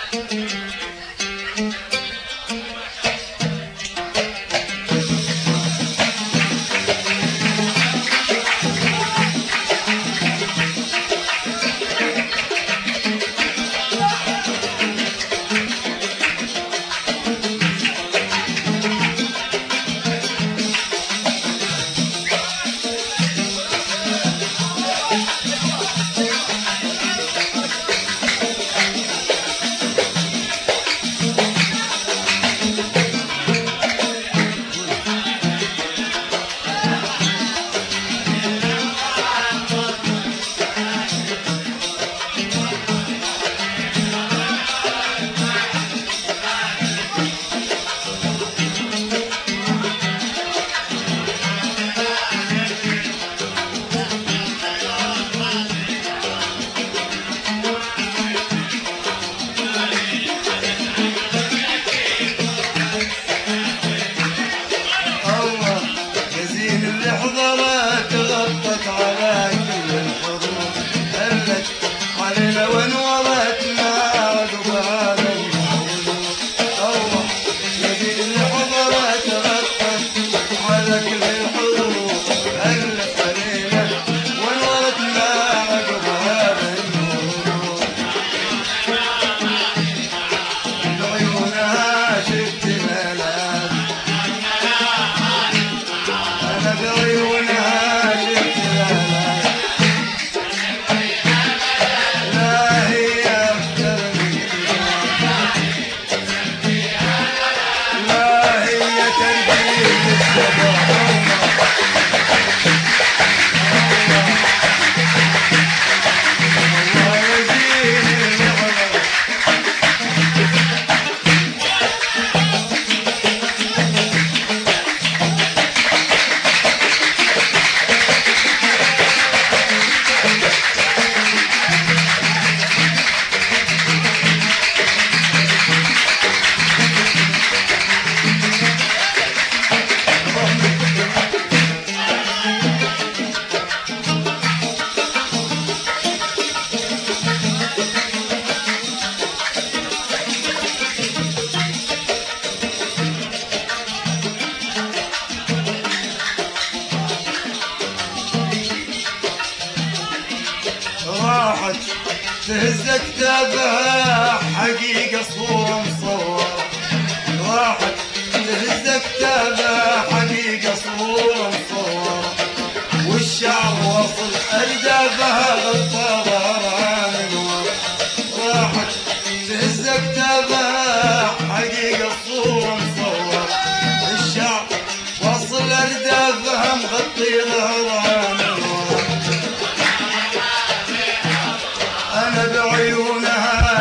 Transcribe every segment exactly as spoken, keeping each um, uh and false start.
تهز كتابها حقيقة صورة مصورة، راحت تهز كتابها حقيقة صورة مصورة، والشعر وصل أردافها غطى ظهرها من ورا، راحت تهز كتابها حقيقة صورة مصورة، الشعر وصل أردافها مغطي ظهرها من ورا، أنا بعيونها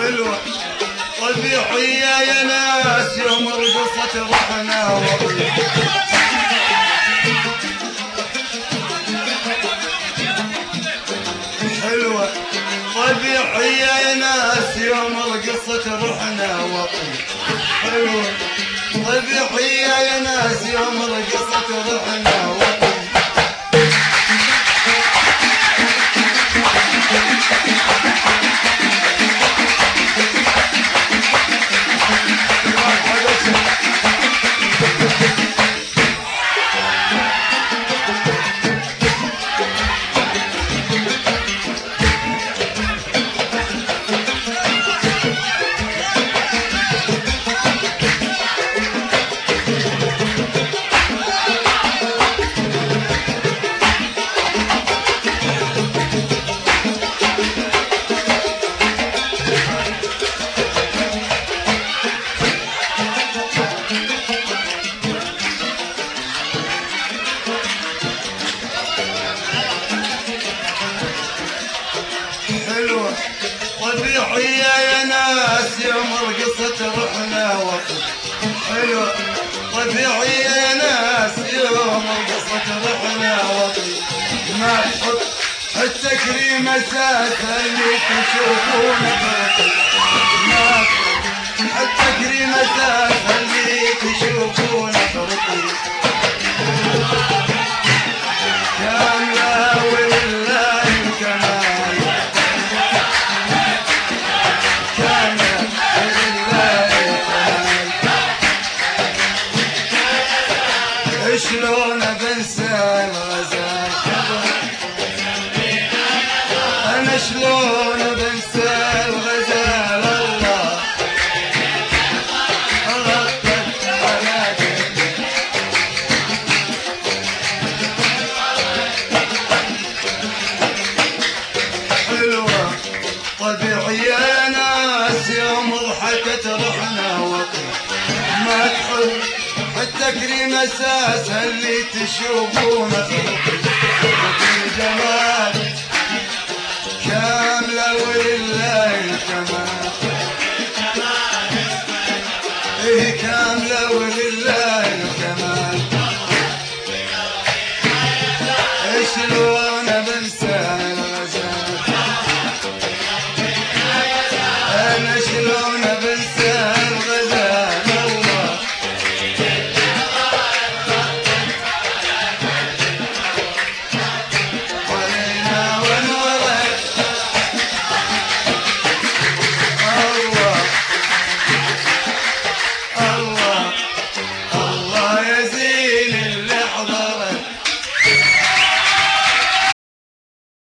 حلوة طبيعية يا ناس يوم رقصت رحنا وطيب حلوة طبيعية يا ناس يوم رقصت رحنا وطيب حلوة طبيعية يا ناس يوم رقصت رحنا وطيب حلوة طبيعية يا ناس يوم رقصت رحنا وطيب حلوة طبيعية يا ناس يوم رقصت رحنا وطيب ما تحط التكريم اساسا اللي تشوفونه فرقي ما تحط التكريم اساسا اللي تشوفونه فرقي كاملة ولله الكمال شلون بنسى الغزال انا شلون بنسى الغزال الله غطت على جنبي حلوة طبيعية ناس يوم ضحكت رحنا وطيب ما تحب التكريم اساس اللي تشوفونه في الجمال كامله ولله الكمال ايه كامله ولله الكمال شلون بنسى